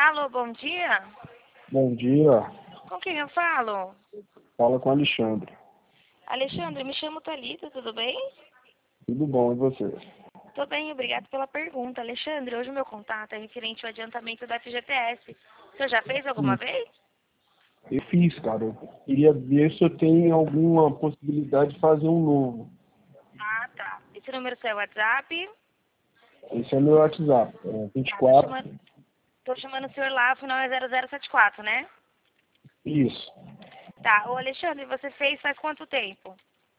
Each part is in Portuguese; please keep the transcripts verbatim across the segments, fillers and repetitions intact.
Alô, bom dia. Bom dia, Com quem eu falo? fala com o Alexandre. Alexandre, me chamo Thalita, tudo bem? Tudo bom, e você? Tô bem, obrigado pela pergunta. Alexandre, hoje o meu contato é referente ao adiantamento da F G T S. Você já fez alguma Sim, vez? eu fiz, cara. Eu queria ver se eu tenho alguma possibilidade de fazer um novo. Ah, tá. Esse número é seu WhatsApp? Esse é meu WhatsApp, é Tá, tô vinte e quatro. chamando, tô chamando o senhor lá, o final é zero zero sete quatro, né? Isso. Tá, ô Alexandre, você fez faz quanto tempo?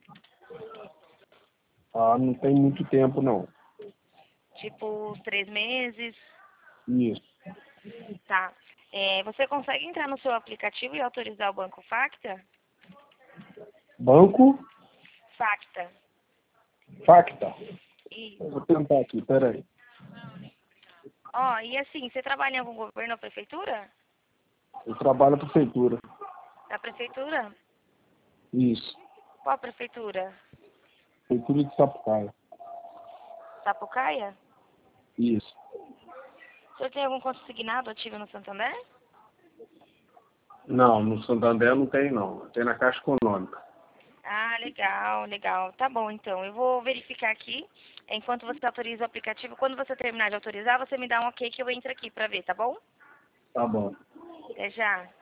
Ah, não tem muito tempo, não. Tipo, uns três meses? Isso. Tá. É, você consegue entrar no seu aplicativo e autorizar o Banco Facta? Banco Facta. Facta. Eu Isso. vou tentar aqui, peraí. Ó, e assim, você trabalha em algum governo ou prefeitura? Eu trabalho na prefeitura. Na prefeitura? Isso. Qual prefeitura? Prefeitura de Sapucaia. Sapucaia? Isso. O senhor tem algum consignado ativo no Santander? Não, no Santander não tem, não. Tem na Caixa Econômica. Ah, legal, legal. Tá bom, então. Eu vou verificar aqui, enquanto você autoriza o aplicativo. Quando você terminar de autorizar, você me dá um ok que eu entro aqui pra ver, tá bom? Tá bom. Até já.